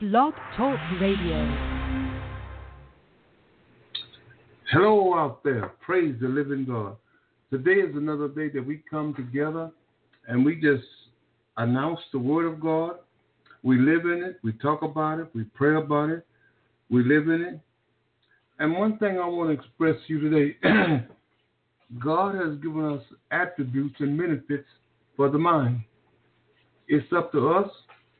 Blog Talk Radio. Hello out there. Praise the living God. Today is another day that we come together and we just announce the word of God. We live in it. We talk about it. We pray about it. We live in it. And one thing I want to express to you today, God has given us attributes and benefits for the mind. It's up to us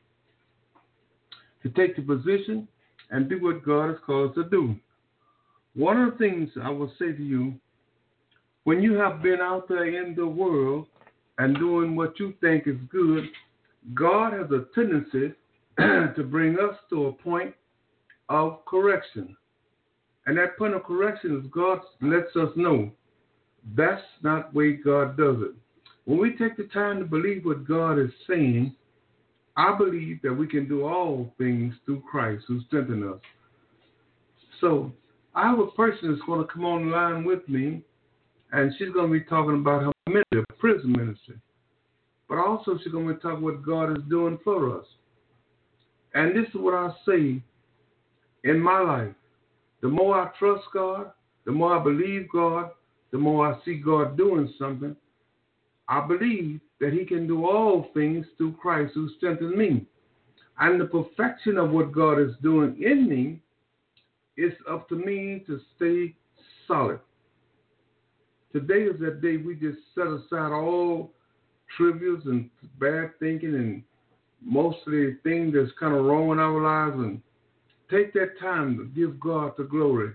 to take the position and do what God has called us to do. One of the things I will say to you, when you have been out there in the world and doing what you think is good, God has a tendency to bring us to a point of correction. And that point of correction is God lets us know that's not the way God does it. When we take the time to believe what God is saying, I believe that we can do all things through Christ who strengthens us. So I have a person that's going to come on the line with me, and she's going to be talking about her ministry, prison ministry. But also she's going to be talking what God is doing for us. And this is what I say in my life. The more I trust God, the more I believe God, the more I see God doing something, I believe that he can do all things through Christ who strengthens me. And the perfection of what God is doing in me, it's up to me to stay solid. Today is that day we just set aside all trivials and bad thinking and mostly things that's kind of wrong in our lives and take that time to give God the glory.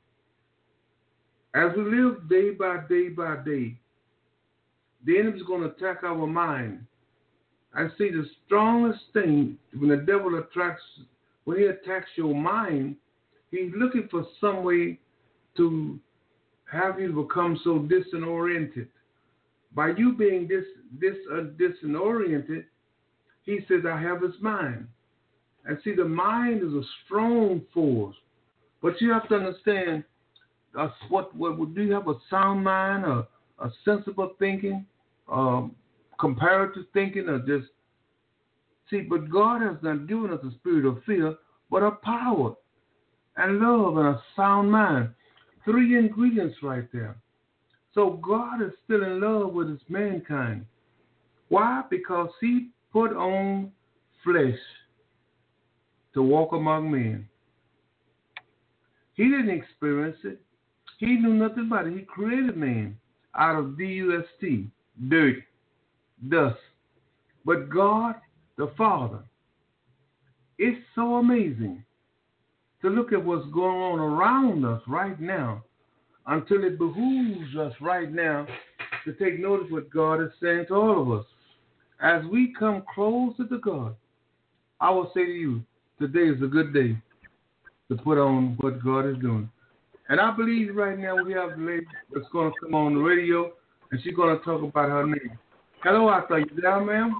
As we live day by day by day, the enemy's going to attack our mind. I see the strongest thing when the devil when he attacks your mind, he's looking for some way to have you become so disoriented. By you being disoriented, he says, I have his mind. And see, the mind is a strong force. But you have to understand, do you have a sound mind, a sensible thinking, comparative thinking, or just... See, but God has not given us a spirit of fear, but a power and love and a sound mind. 3 ingredients right there. So God is still in love with his mankind. Why? Because he put on flesh to walk among men. He didn't experience it. He knew nothing about it. He created man out of D-U-S-T, dirt, dust. But God, the Father, it's so amazing to look at what's going on around us right now until it behooves us right now to take notice what God is saying to all of us. As we come closer to God, I will say to you, today is a good day to put on what God is doing. And I believe right now we have a lady that's going to come on the radio, and she's going to talk about her name. Hello, I thought you down, ma'am?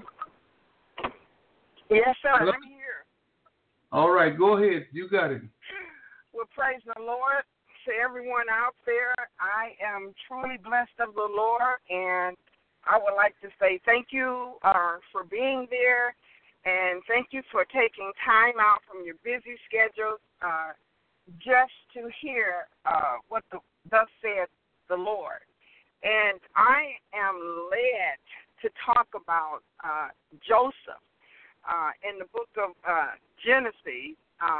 Yes, sir. Hello? I'm here. All right, go ahead. You got it. Well, praise the Lord to everyone out there. I am truly blessed of the Lord, and I would like to say thank you for being there, and thank you for taking time out from your busy schedule just to hear what thus saith the Lord. And I am led to talk about Joseph in the book of Genesis,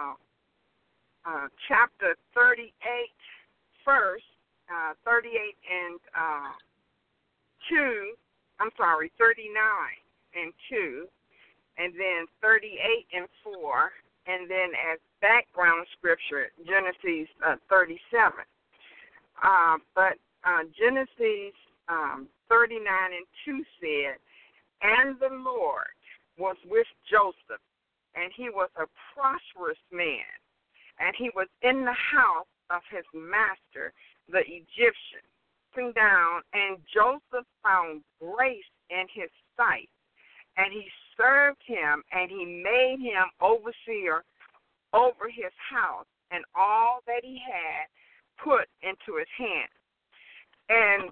chapter 38 first, 38 and 39 and 2, and then 38 and 4, and then as background scripture, Genesis 37. But Genesis 39 and 2 said, and the Lord was with Joseph, and he was a prosperous man, and he was in the house of his master, the Egyptian. Sitting down, and Joseph found grace in his sight, and he served him, and he made him overseer over his house, and all that he had put into his hand. And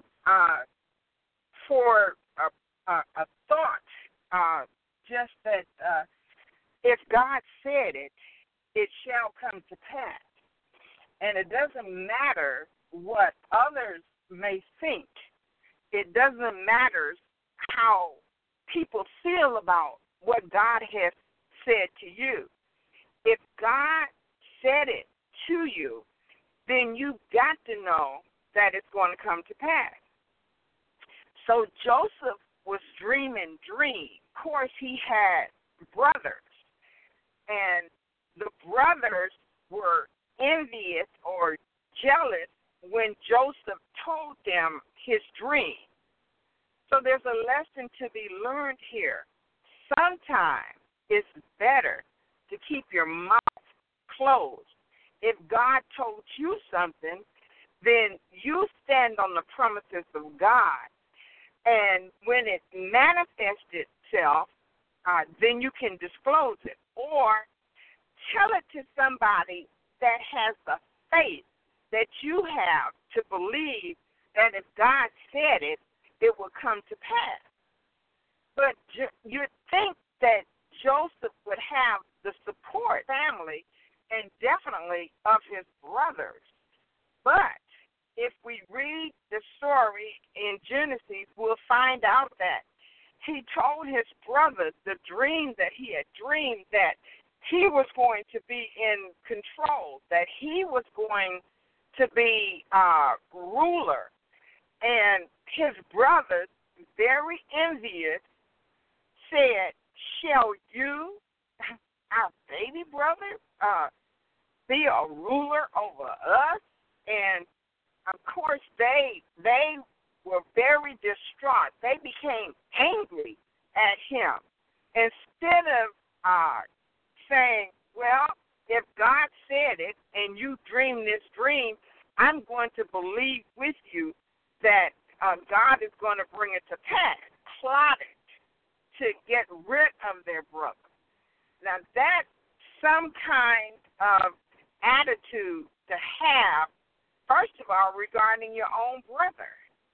for a thought, just that if God said it, it shall come to pass. And it doesn't matter what others may think. It doesn't matter how people feel about what God has said to you. If God said it to you, then you've got to know that it's going to come to pass. So Joseph was dreaming dreams. Of course, he had brothers, and the brothers were envious or jealous when Joseph told them his dream. So there's a lesson to be learned here. Sometimes it's better to keep your mouth closed. If God told you something, then you stand on the promises of God. And when it manifests itself, then you can disclose it. Or tell it to somebody that has the faith that you have to believe that if God said it, it will come to pass. But you'd think that Joseph would have the support family and definitely of his brothers. But if we read the story in Genesis, we'll find out that he told his brothers the dream that he had dreamed, that he was going to be in control, that he was going to be ruler. And his brothers, very envious, said, shall you, our baby brother, be a ruler over us? And, of course, they were very distraught. They became angry at him. Instead of saying, well, if God said it and you dreamed this dream, I'm going to believe with you that God is going to bring it to pass, plotted to get rid of their brother. Now, that's some kind of attitude to have, first of all, regarding your own brother.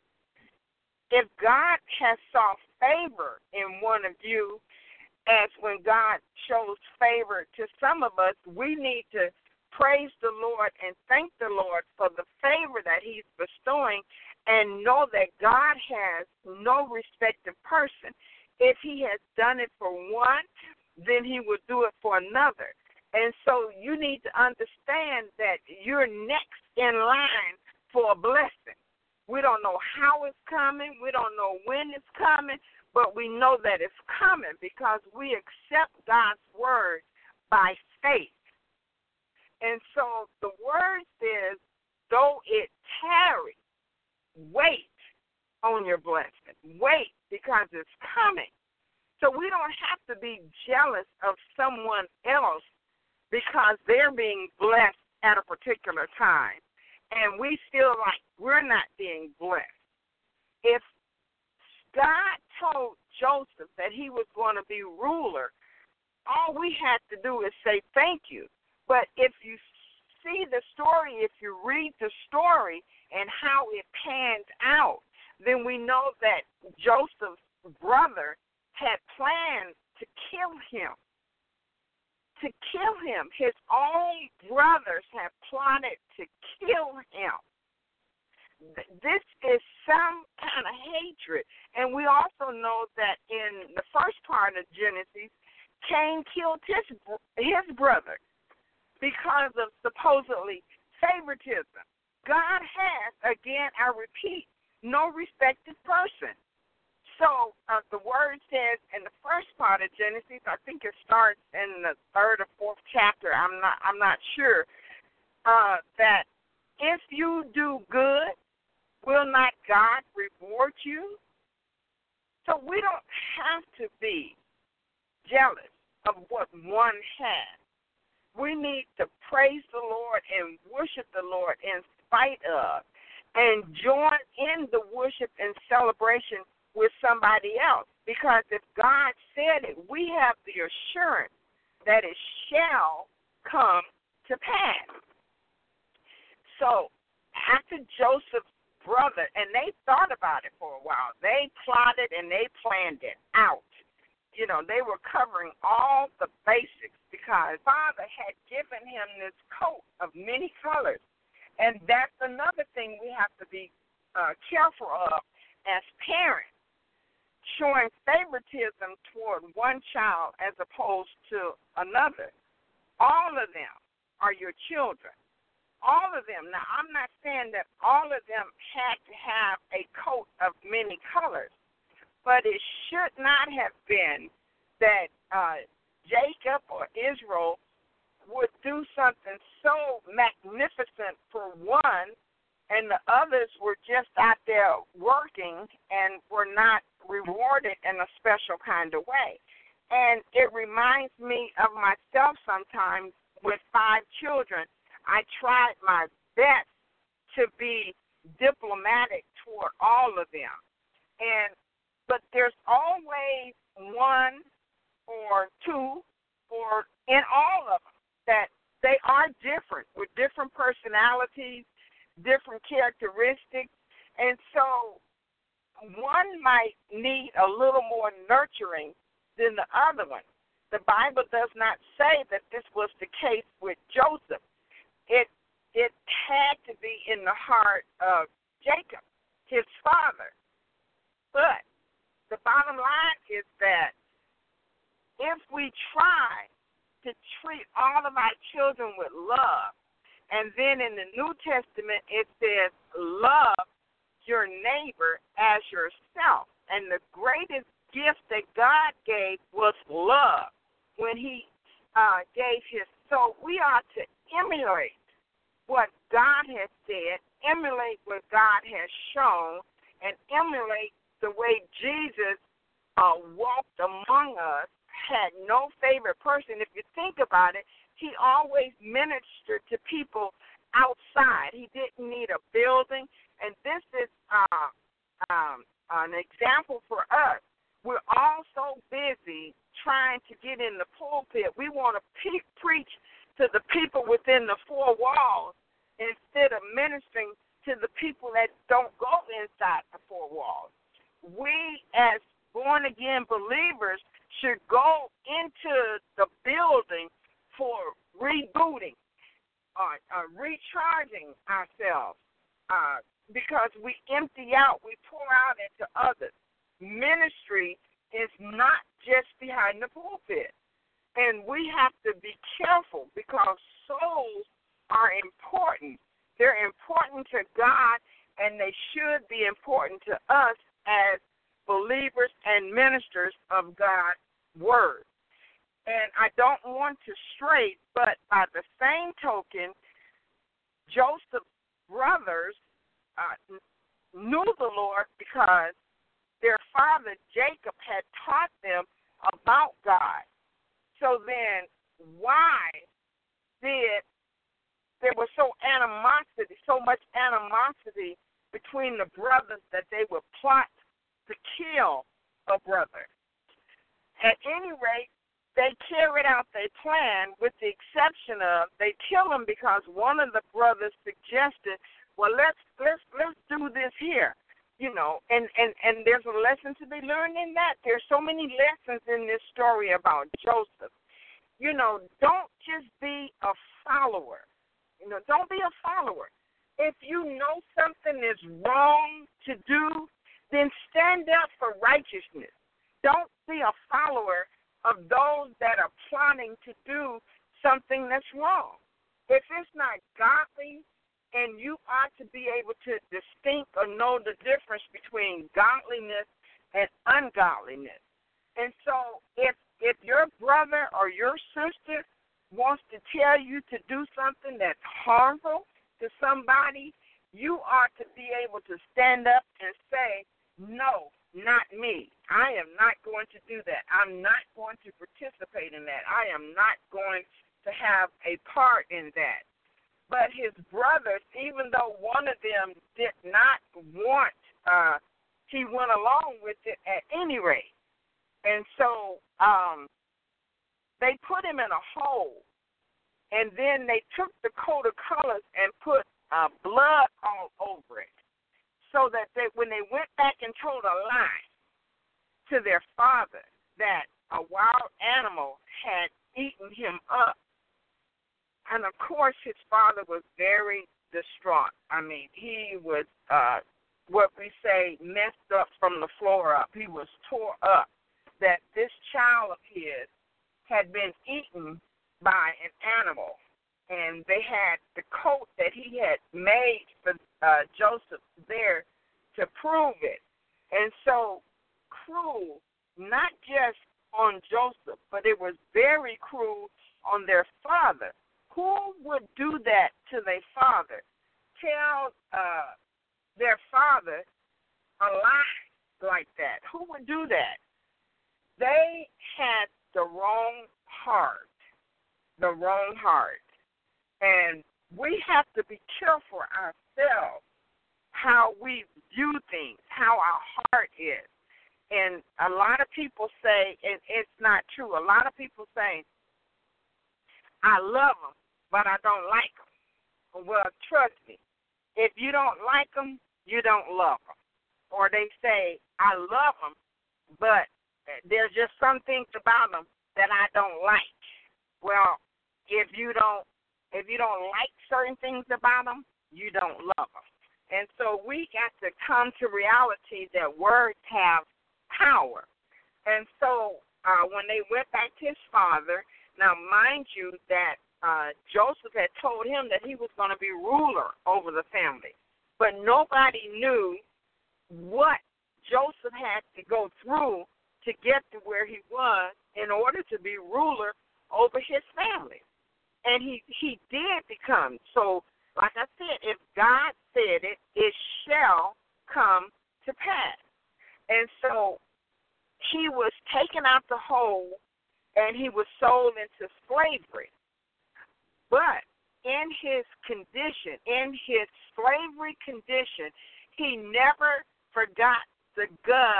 If God has saw favor in one of you, as when God shows favor to some of us, we need to praise the Lord and thank the Lord for the favor that he's bestowing and know that God has no respect of person. If he has done it for one, then he will do it for another. And so you need to understand that you're next in line for a blessing. We don't know how it's coming. We don't know when it's coming, but we know that it's coming because we accept God's word by faith. And so the word says, though it tarry, wait on your blessing. Wait, because it's coming. So we don't have to be jealous of someone else because they're being blessed at a particular time, and we feel like we're not being blessed. If God told Joseph that he was going to be ruler, all we have to do is say thank you. But if you see the story, if you read the story and how it pans out, then we know that Joseph's brother had planned to kill him. To kill him. His own brothers had plotted to kill him. This is some kind of hatred. And we also know that in the first part of Genesis, Cain killed his brother because of supposedly favoritism. God has, again, I repeat, no respected person. So the word says in the first part of Genesis, I think it starts in the 3rd or 4th chapter, I'm not sure, that if you do good, will not God reward you? So we don't have to be jealous of what one has. We need to praise the Lord and worship the Lord in spite of, and join in the worship and celebration with somebody else. Because if God said it, we have the assurance that it shall come to pass. So after Joseph's brother, and they thought about it for a while, they plotted and they planned it out. they were covering all the basics because Father had given him this coat of many colors. And that's another thing we have to be careful of as parents, showing favoritism toward one child as opposed to another. All of them are your children. All of them. Now, I'm not saying that all of them had to have a coat of many colors, but it should not have been that Jacob or Israel would do something so magnificent for one, and the others were just out there working and were not rewarded in a special kind of way. And it reminds me of myself sometimes with 5 children. I tried my best to be diplomatic toward all of them. But there's always one or two or in all of them that they are different with different personalities, different characteristics. And so one might need a little more nurturing than the other one. The Bible does not say that this was the case with Joseph. It had to be in the heart of Jacob, his father. But the bottom line is that if we try to treat all of our children with love, and then in the New Testament it says, love your neighbor as yourself. And the greatest gift that God gave was love when he gave his. So we are to emulate what God has said, emulate what God has shown, and emulate the way Jesus walked among us, had no favorite person. If you think about it, he always ministered to people outside. He didn't need a building. And this is an example for us. We're all so busy trying to get in the pulpit. We want to preach to the people within the 4 walls instead of ministering to the people that don't go inside the 4 walls. We, as born-again believers, should go into the building for rebooting or recharging ourselves because we empty out, we pour out into others. Ministry is not just behind the pulpit. And we have to be careful because souls are important. They're important to God, and they should be important to us as believers and ministers of God's word. And I don't want to stray, but by the same token, Joseph's brothers knew the Lord because their father Jacob had taught them about God. So then why did there was so much animosity between the brothers that they would plot to kill a brother? At any rate, they carried out their plan with the exception of they kill him because one of the brothers suggested, well, let's do this here, and there's a lesson to be learned in that. There's so many lessons in this story about Joseph. Don't just be a follower. Don't be a follower. If you know something is wrong to do, then stand up for righteousness. Don't be a follower of those that are plotting to do something that's wrong. If it's not godly, and you ought to be able to distinct or know the difference between godliness and ungodliness. And so if your brother or your sister wants to tell you to do something that's harmful to somebody, you ought to be able to stand up and say, no, not me. I am not going to do that. I'm not going to participate in that. I am not going to have a part in that. But his brothers, even though one of them did not want, he went along with it at any rate. And so they put him in a hole, and then they took the coat of colors and put blood all over it, so that when they went back and told a lie to their father that a wild animal had eaten him up. And, of course, his father was very distraught. I mean, he was, what we say, messed up from the floor up. He was tore up that this child of his had been eaten by an animal. And they had the coat that he had made for Joseph there to prove it. And so cruel, not just on Joseph, but it was very cruel on their father. Who would do that to their father? Tell their father a lie like that. Who would do that? They had the wrong heart. The wrong heart. And we have to be careful ourselves how we view things, how our heart is. And a lot of people say, and it's not true, a lot of people say, I love them, but I don't like them. Well, trust me, if you don't like them, you don't love them. Or they say, I love them, but there's just some things about them that I don't like. Well, if you don't like certain things about them, you don't love them. And so we got to come to reality that words have power. And so when they went back to his father, now mind you that Joseph had told him that he was going to be ruler over the family. But nobody knew what Joseph had to go through to get to where he was in order to be ruler over his family. And he did become. So, like I said, if God said it, it shall come to pass. And so he was taken out the hole and he was sold into slavery. But in his condition, in his slavery condition, he never forgot the God,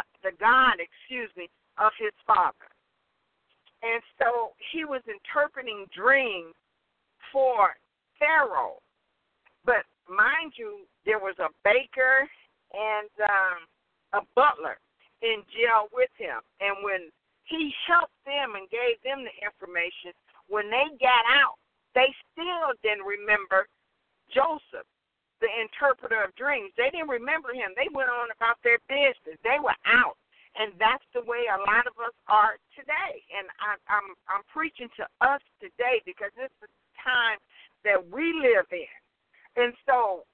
of his father. And so he was interpreting dreams for Pharaoh. But mind you, there was a baker and a butler in jail with him. And when he helped them and gave them the information, when they got out, they still didn't remember Joseph, the interpreter of dreams. They didn't remember him. They went on about their business. They were out. And that's the way a lot of us are today. And I'm preaching to us today because this is the time that we live in. And so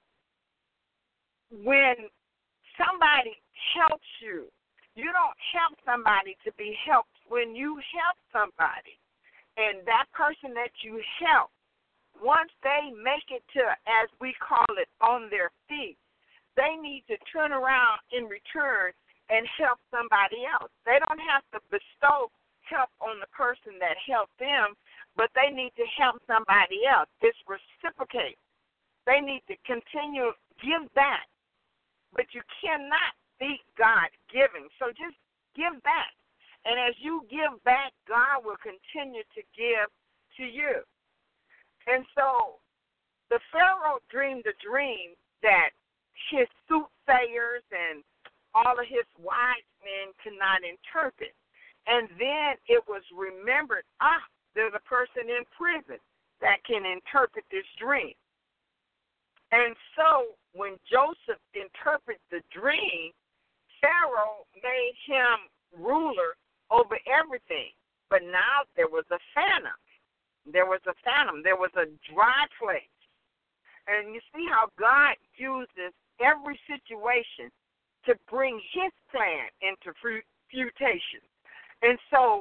when somebody helps you, you don't help somebody to be helped. When you help somebody, and that person that you help, once they make it to, as we call it, on their feet, they need to turn around in return and help somebody else. They don't have to bestow help on the person that helped them, but they need to help somebody else. It's reciprocate. They need to continue give back. But you cannot beat God giving. So just give back. And as you give back, God will continue to give to you. And so the Pharaoh dreamed a dream that his soothsayers and all of his wise men could not interpret. And then it was remembered, there's a person in prison that can interpret this dream. And so when Joseph interpreted the dream, Pharaoh made him ruler over everything. But now there was a famine. There was a famine. There was a dry place. And you see how God uses every situation to bring his plan into fruition. And so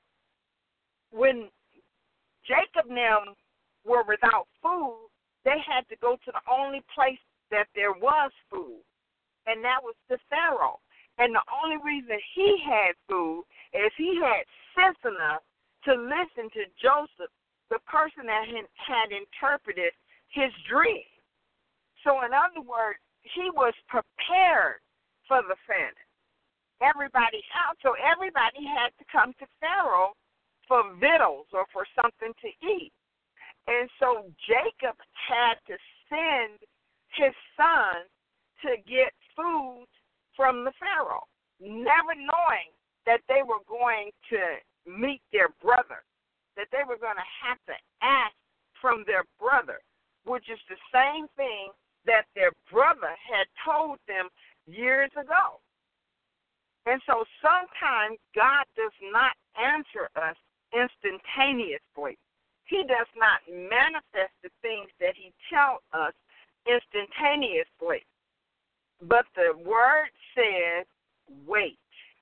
when Jacob and them were without food, they had to go to the only place that there was food, and that was the Pharaoh. And the only reason he had food is he had sense enough to listen to Joseph, the person that had interpreted his dream. So in other words, he was prepared for the famine. Everybody else, so everybody had to come to Pharaoh for victuals or for something to eat. And so Jacob had to send his son to get food from the Pharaoh, never knowing that they were going to meet their brother, that they were going to have to ask from their brother, which is the same thing that their brother had told them years ago. And so sometimes God does not answer us instantaneously. He does not manifest the things that he tells us instantaneously. But the word says, wait.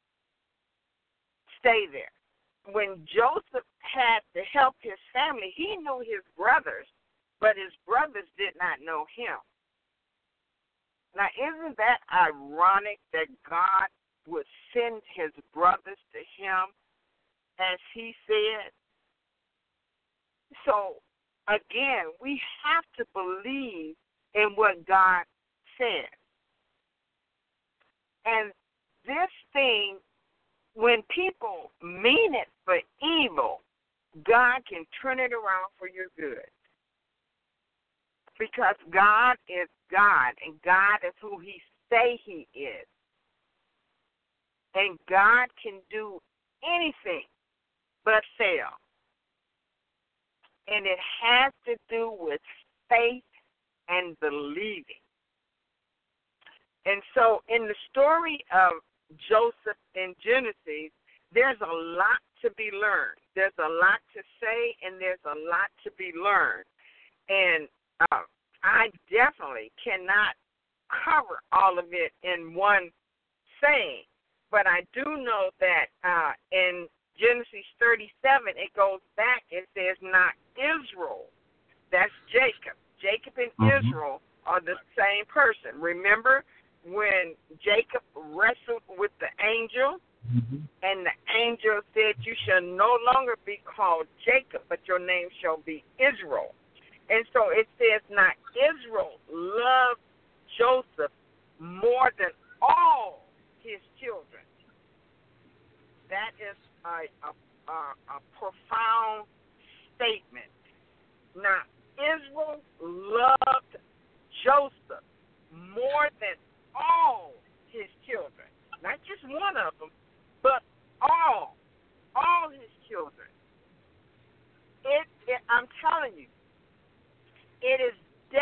Stay there. When Joseph had to help his family, he knew his brothers, but his brothers did not know him. Now, isn't that ironic that God would send his brothers to him as he said? So, again, we have to believe in what God said. And this thing, when people mean it for evil, God can turn it around for your good. Because God is God, and God is who he say he is. And God can do anything but fail. And it has to do with faith and believing. And so in the story of Joseph in Genesis, there's a lot to be learned. There's a lot to say, and there's a lot to be learned. And I definitely cannot cover all of it in one saying. But I do know that in Genesis 37, it goes back, it says, not Israel. That's Jacob. Jacob and Israel are the same person. Remember when Jacob wrestled with the angel, and the angel said, you shall no longer be called Jacob, but your name shall be Israel. And so it says, not Israel loved Joseph more than all his children. That is a profound statement. Now, Israel loved Joseph more than all his children. Not just one of them, but all his children. I'm telling you, it is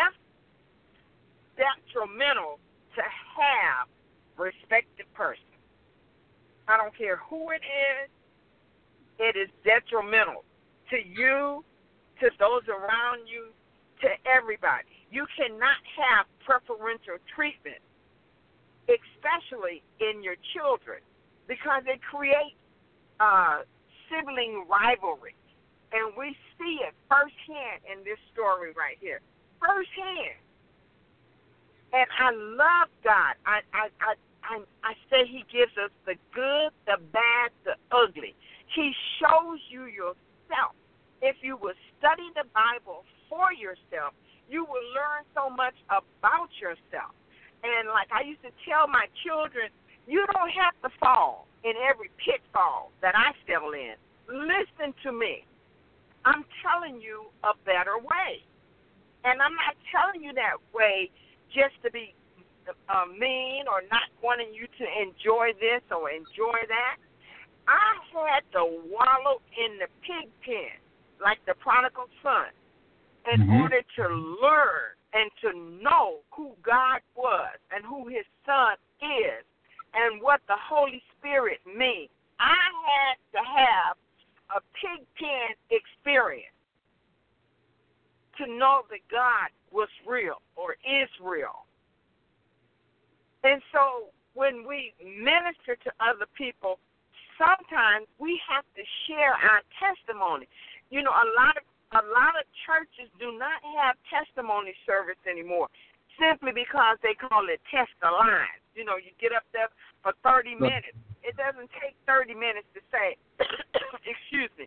detrimental to have respected person. I don't care who it is detrimental to you, to those around you, to everybody. You cannot have preferential treatment, especially in your children, because it creates sibling rivalry. And we see it firsthand in this story right here. Firsthand. And I love God. I say he gives us the good, the bad, the ugly. He shows you yourself. If you will study the Bible for yourself, you will learn so much about yourself. And like I used to tell my children, you don't have to fall in every pitfall that I fell in. Listen to me. I'm telling you a better way. And I'm not telling you that way just to be mean or not wanting you to enjoy this or enjoy that. I had to wallow in the pig pen like the prodigal son in order to learn and to know who God was and who his son is and what the Holy Spirit means. I had to have a pig pen experience to know that God was real or is real. And so when we minister to other people, sometimes we have to share our testimony. You know, a lot of churches do not have testimony service anymore, simply because they call it test the line. You know, you get up there for 30 minutes. It doesn't take 30 minutes to say, excuse me.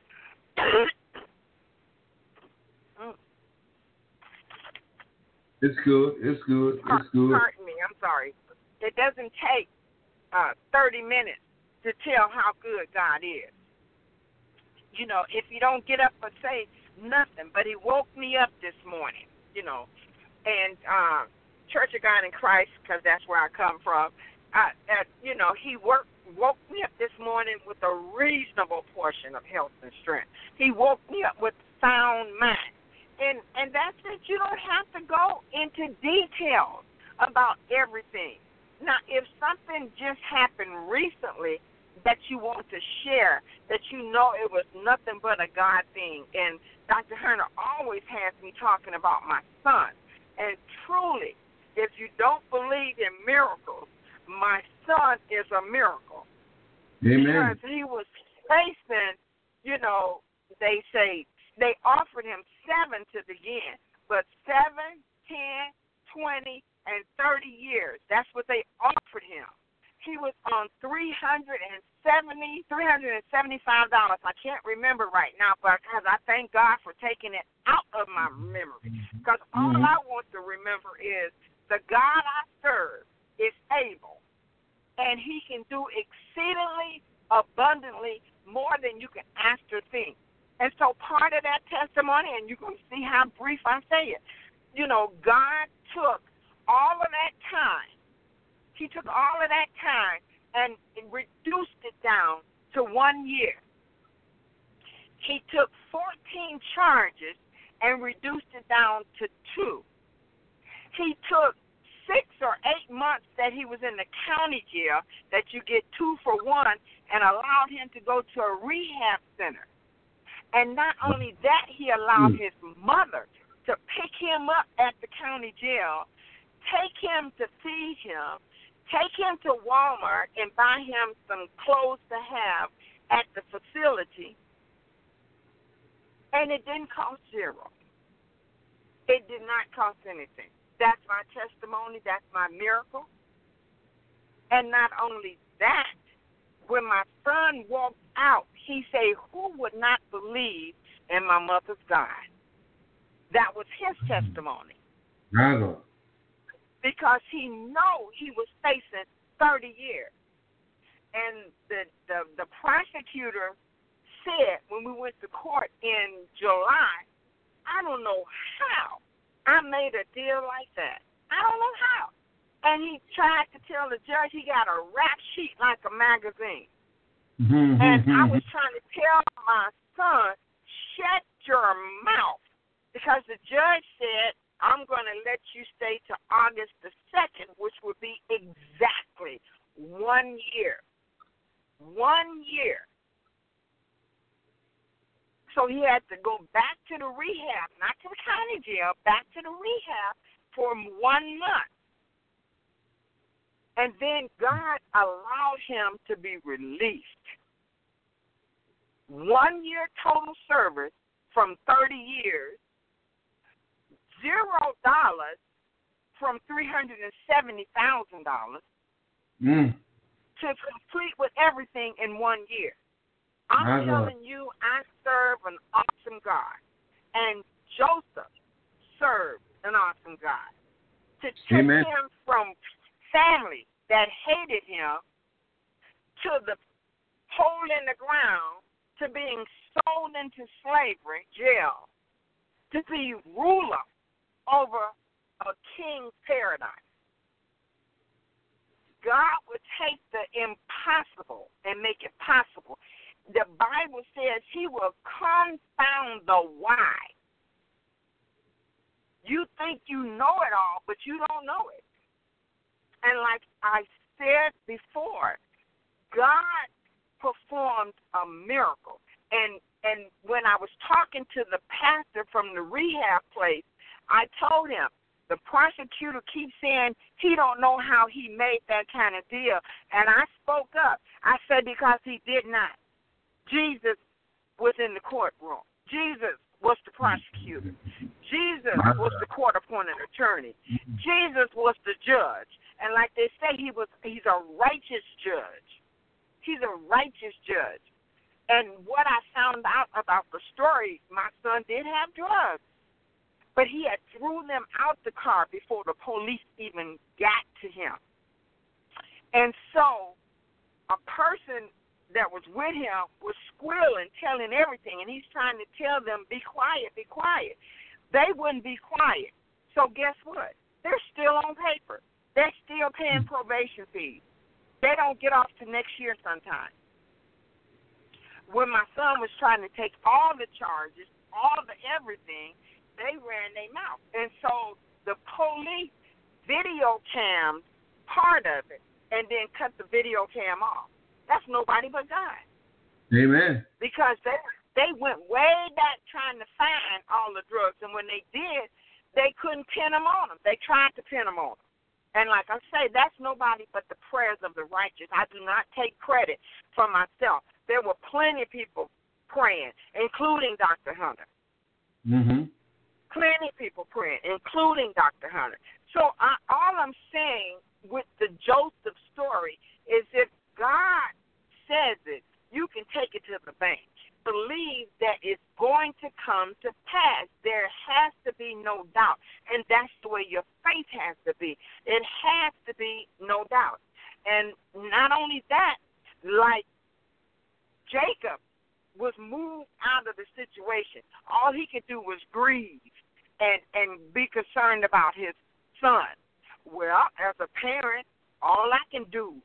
It's good. It's good. It's good. Pardon me. I'm sorry. It doesn't take 30 minutes to tell how good God is. You know, if you don't get up and say nothing, but he woke me up this morning, you know, and Church of God in Christ, because that's where I come from, you know, he woke me up this morning with a reasonable portion of health and strength. He woke me up with sound mind. And that's it. You don't have to go into details about everything. Now, if something just happened recently that you want to share, that you know it was nothing but a God thing, and Dr. Herner always has me talking about my son. And truly, if you don't believe in miracles, my son is a miracle. Amen. Because he was facing, they say, they offered him 7 to begin, but 7, 10, 20, and 30 years. That's what they offered him. He was on $375. I can't remember right now, because I thank God for taking it out of my memory. Because all I want to remember is the God I serve is able, and he can do exceedingly abundantly more than you can ask or think. And so part of that testimony, and you're going to see how brief I say it, God took all of that time. He took all of that time and reduced it down to 1 year. He took 14 charges and reduced it down to 2. He took 6 or 8 months that he was in the county jail that you get 2 for 1 and allowed him to go to a rehab center. And not only that, he allowed his mother to pick him up at the county jail, take him to feed him, take him to Walmart and buy him some clothes to have at the facility. And it didn't cost zero. It did not cost anything. That's my testimony. That's my miracle. And not only that, when my son walked out, he said, who would not believe in my mother's God? That was his testimony. Bravo. Because he knew he was facing 30 years. And the prosecutor said when we went to court in July, I don't know how I made a deal like that. I don't know how. And he tried to tell the judge he got a rap sheet like a magazine. And I was trying to tell my son, shut your mouth. Because the judge said, I'm going to let you stay to August the 2nd, which would be exactly 1 year. 1 year. So he had to go back to the rehab, not to the county jail, back to the rehab for 1 month. And then God allowed him to be released. 1 year total service from 30 years, $0 from $370,000 to complete with everything in 1 year. I'm telling you, I serve an awesome God. And Joseph served an awesome God. To take him from family that hated him to the hole in the ground to being sold into slavery, jail, to be ruler over a king's paradise. God would take the impossible and make it possible. The Bible says he will confound the wise. You think you know it all, but you don't know it. And like I said before, God performed a miracle. And when I was talking to the pastor from the rehab place, I told him, the prosecutor keeps saying he don't know how he made that kind of deal. And I spoke up. I said, because he did not. Jesus was in the courtroom. Jesus was the prosecutor. Jesus was the court-appointed attorney. Jesus was the judge. And like they say, he's a righteous judge. He's a righteous judge. And what I found out about the story, my son did have drugs. But he had threw them out the car before the police even got to him. And so a person that was with him was squealing, telling everything, and he's trying to tell them, be quiet, be quiet. They wouldn't be quiet. So guess what? They're still on paper. They're still paying probation fees. They don't get off to next year sometime. When my son was trying to take all the charges, all the everything, they ran their mouth. And so the police video cammed part of it and then cut the video cam off. That's nobody but God. Amen. Because they went way back trying to find all the drugs, and when they did, they couldn't pin them on them. They tried to pin them on them. And like I say, that's nobody but the prayers of the righteous. I do not take credit for myself. There were plenty of people praying, including Dr. Hunter. Mm-hmm. Plenty of people praying, including Dr. Hunter. So all I'm saying with the Joseph story is if God says it, you can take it to the bank. Believe that it's going to come to pass. There has to be no doubt. And that's the way your faith has to be. It has to be no doubt. And not only that, like Jacob was moved out of the situation. All he could do was grieve and be concerned about his son. Well, as a parent, all I could do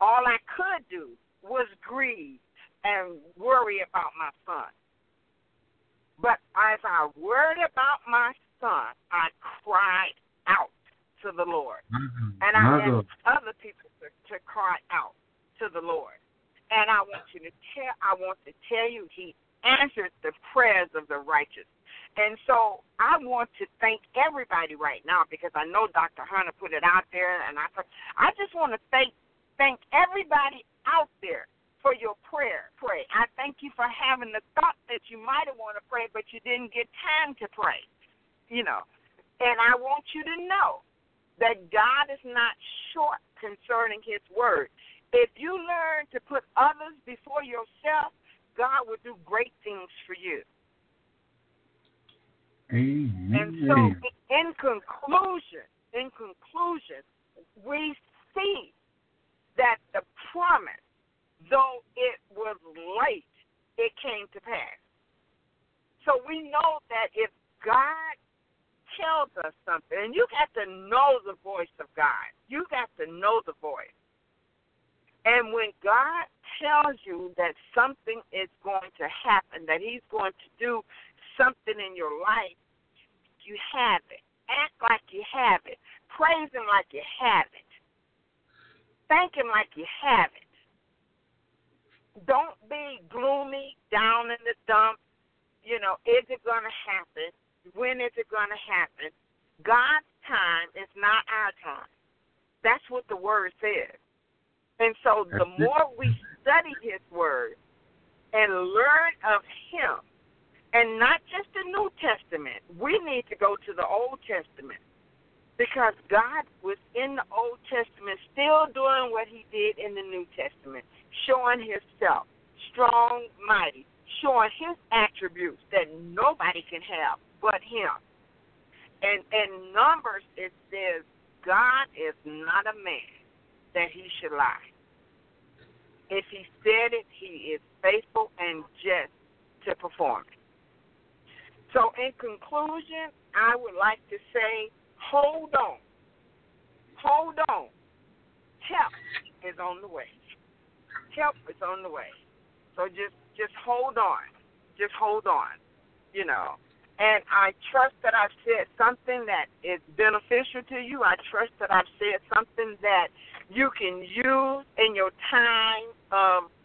was grieve and worry about my son. But as I worried about my son, I cried out to the Lord. And I asked other people to cry out to the Lord. And I want to tell you, he answered the prayers of the righteous. And so I want to thank everybody right now, because I know Dr. Hunter put it out there, and I just want to thank everybody out there for your prayer. Pray. I thank you for having the thought that you might have wanted to pray, but you didn't get time to pray. And I want you to know that God is not short concerning his word. If you learn to put others before yourself, God will do great things for you. Amen. And so in conclusion, we see that the promise, though it was late, it came to pass. So we know that if God tells us something, and you got to know the voice of God. You got to know the voice. And when God tells you that something is going to happen, that he's going to do something in your life, you have it. Act like you have it. Praise him like you have it. Thank him like you have it. Don't be gloomy, down in the dump. Is it going to happen? When is it going to happen? God's time is not our time. That's what the word says. And so the more we study his word and learn of him, and not just the New Testament, we need to go to the Old Testament, because God was in the Old Testament still doing what he did in the New Testament, showing himself strong, mighty, showing his attributes that nobody can have but him. And in Numbers it says, God is not a man that he should lie. If he said it, he is faithful and just to perform it. So in conclusion, I would like to say, hold on. Hold on. Help is on the way. Help is on the way. So just hold on. Just hold on, And I trust that I've said something that is beneficial to you. I trust that I've said something that you can use in your time of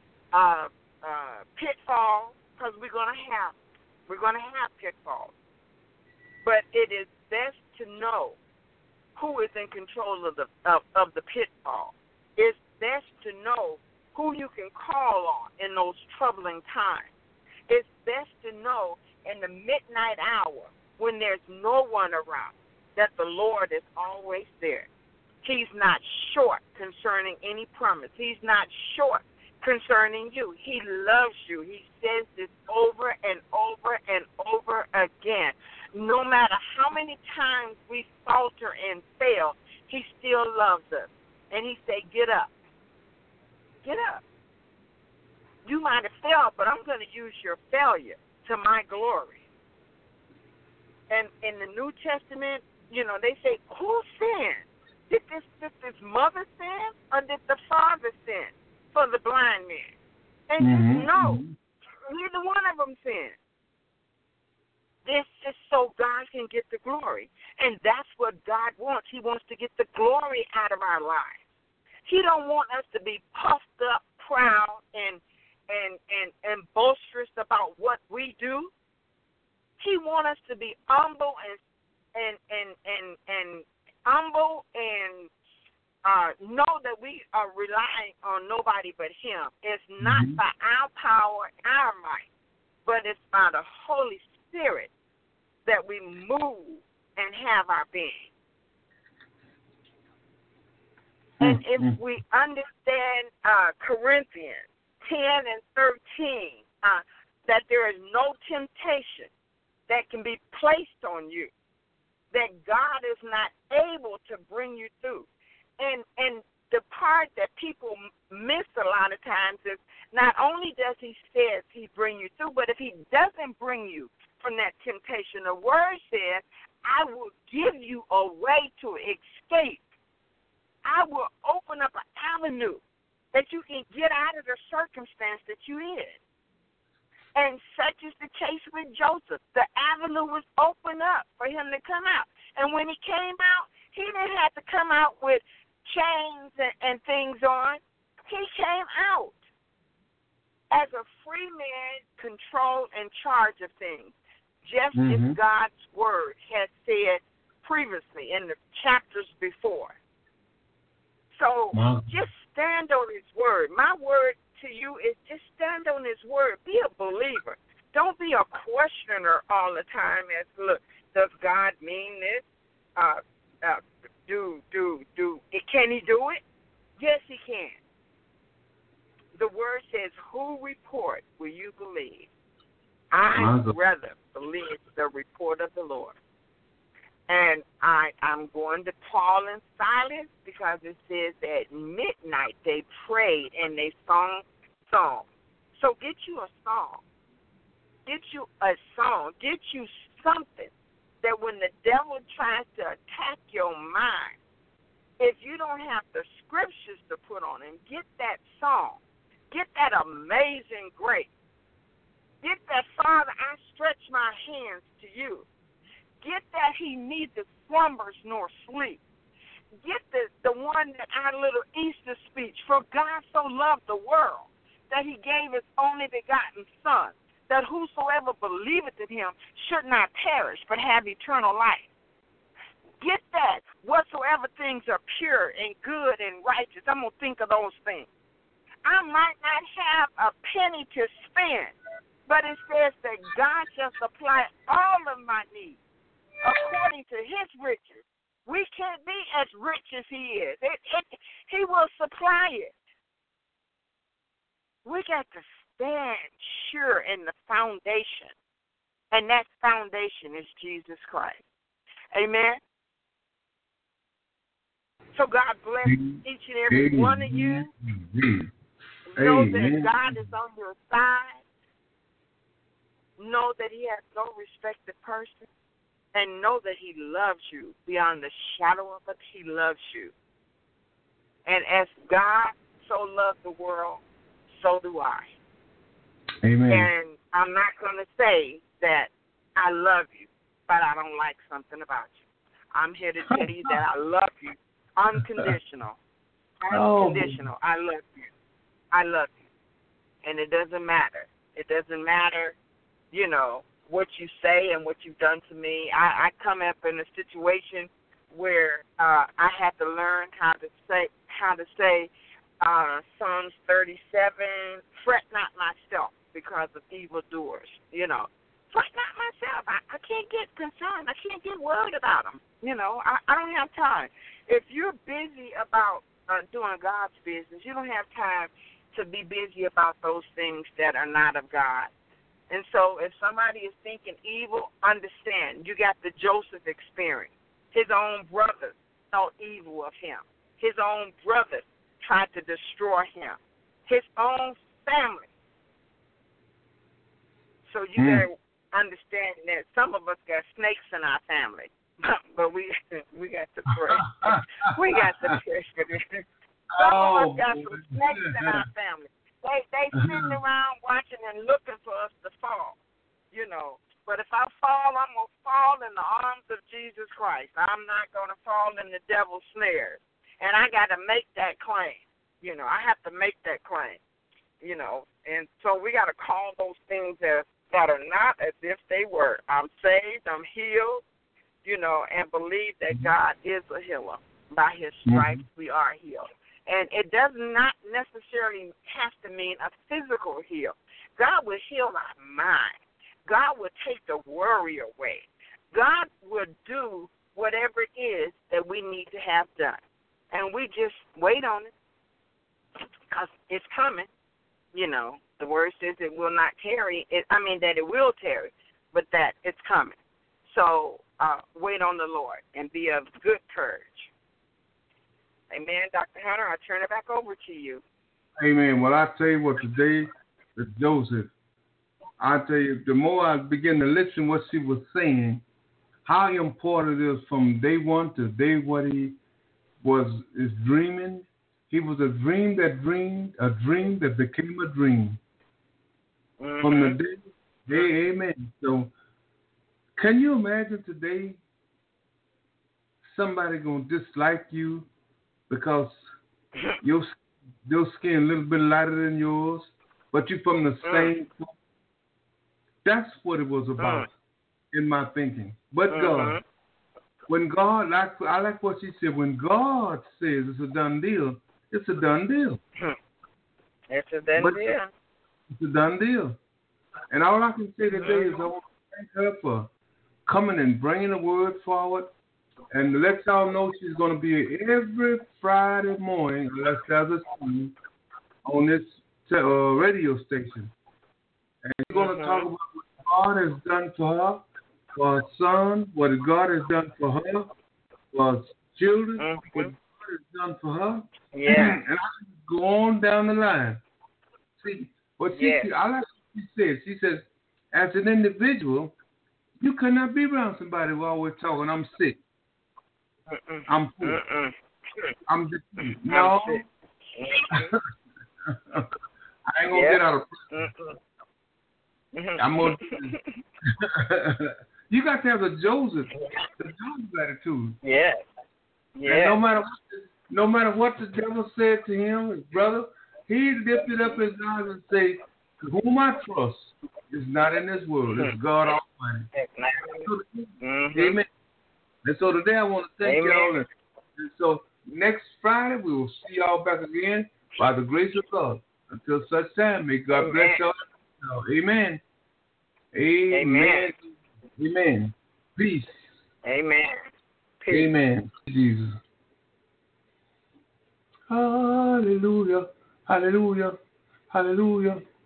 pitfall, because we're going to have pitfalls. But it is best to know who is in control of the pitfall. It's best to know who you can call on in those troubling times. It's best to know in the midnight hour when there's no one around that the Lord is always there. He's not short concerning any promise. He's not short concerning you. He loves you. He says this over and over and over again. No matter how many times we falter and fail, he still loves us. And he said, get up. Get up. You might have failed, but I'm going to use your failure to my glory. And in the New Testament, they say, who sinned? Did this mother sin, or did the father sin for the blind man? And no, neither one of them sinned. This is so God can get the glory. And that's what God wants. He wants to get the glory out of our lives. He don't want us to be puffed up, proud, and boisterous about what we do. He wants us to be humble and humble and know that we are relying on nobody but Him. It's not by our power, our might, but it's by the Holy Spirit that we move and have our being. And if we understand Corinthians 10 and 13, that there is no temptation that can be placed on you, that God is not able to bring you through. And the part that people miss a lot of times is not only does He says He bring you through, but if He doesn't bring you from that temptation, the Word says, I will give you a way to escape. I will open up an avenue that you can get out of the circumstance that you're in. And such is the case with Joseph. The avenue was opened up for him to come out. And when he came out, he didn't have to come out with chains and things on. He came out as a free man, controlled and charged of things, just as God's Word has said previously in the chapters before. So just stand on His Word. My word to you is just stand on His Word. Be a believer. Don't be a questioner all the time as, look, does God mean this? Can He do it? Yes, He can. The Word says, who report will you believe? I'd rather believe the report of the Lord. And I'm going to Paul and Silas because it says at midnight they prayed and they sung songs. So get you a song. Get you a song. Get you something that when the devil tries to attack your mind, if you don't have the scriptures to put on him, get that song. Get that amazing grace. Get that, Father, I stretch my hands to you. Get that He neither slumbers nor sleep. Get the one that our little Easter speech, for God so loved the world that He gave His only begotten Son, that whosoever believeth in Him should not perish but have eternal life. Get that, whatsoever things are pure and good and righteous. I'm going to think of those things. I might not have a penny to spend, but it says that God shall supply all of my needs according to His riches. We can't be as rich as He is. He will supply it. We got to stand sure in the foundation, and that foundation is Jesus Christ. Amen? So God bless each and every one of you. Know that God is on your side. Know that He has no respect to person. And know that He loves you beyond the shadow of it. He loves you. And as God so loved the world, so do I. Amen. And I'm not going to say that I love you, but I don't like something about you. I'm here to tell you that I love you unconditional. Unconditional. I love you. I love you. And it doesn't matter. It doesn't matter, what you say and what you've done to me. I come up in a situation where I had to learn how to say Psalms 37, fret not myself because of evildoers. Fret not myself. I can't get concerned. I can't get worried about them. I don't have time. If you're busy about doing God's business, you don't have time to be busy about those things that are not of God. And so if somebody is thinking evil, understand, you got the Joseph experience. His own brothers thought evil of him. His own brothers tried to destroy him. His own family. So you got to understand that some of us got snakes in our family. But we got to pray. We we got the picture. Some of us got some snakes in our family. They sitting around watching and looking for us to fall, you know. But if I fall, I'm going to fall in the arms of Jesus Christ. I'm not going to fall in the devil's snares. And I got to make that claim. You know, I have to make that claim, you know. And so we got to call those things that are not as if they were. I'm saved, I'm healed, you know, and believe that God is a healer. By his stripes, we are healed. And it does not necessarily have to mean a physical heal. God will heal our mind. God will take the worry away. God will do whatever it is that we need to have done. And we just wait on it because it's coming. You know, the word says it will not tarry. That it will tarry, but that it's coming. So wait on the Lord and be of good courage. Amen. Dr. Hunter, I turn it back over to you. Amen. Well, I tell you what, today, Joseph, I tell you, the more I begin to listen to what she was saying, how important it is from day one to day what he is dreaming. He was a dream that dreamed, a dream that became a dream. Mm-hmm. From the day, amen. So, can you imagine today somebody going to dislike you because your skin a little bit lighter than yours, but you're from the same place? That's what it was about in my thinking. But God, when God, I like what she said, when God says it's a done deal, it's a done deal. It's a done deal. It's a done deal. And all I can say today is I want to thank her for coming and bringing the word forward. And to let y'all know she's going to be every Friday morning, unless there's a team, on this radio station. And she's going to talk about what God has done for her, for her son, what God has done for her, for her children, what God has done for her. Yeah. And I can go on down the line. See, what I like what she said. She says, as an individual, you cannot be around somebody while we're talking. I'm sick. I'm poor. I'm just no. I ain't gonna get out of prison. I'm gonna. You got to have the Joseph attitude. Yeah. Yeah. And no matter what the devil said to him, his brother, he lifted up his eyes and say, "Whom I trust is not in this world. It's God Almighty." Amen. And so today I want to thank y'all. And so next Friday we will see y'all back again by the grace of God. Until such time, may God bless y'all. Amen. Amen. Amen. Peace. Amen. Peace. Amen. Jesus. Hallelujah. Hallelujah. Hallelujah.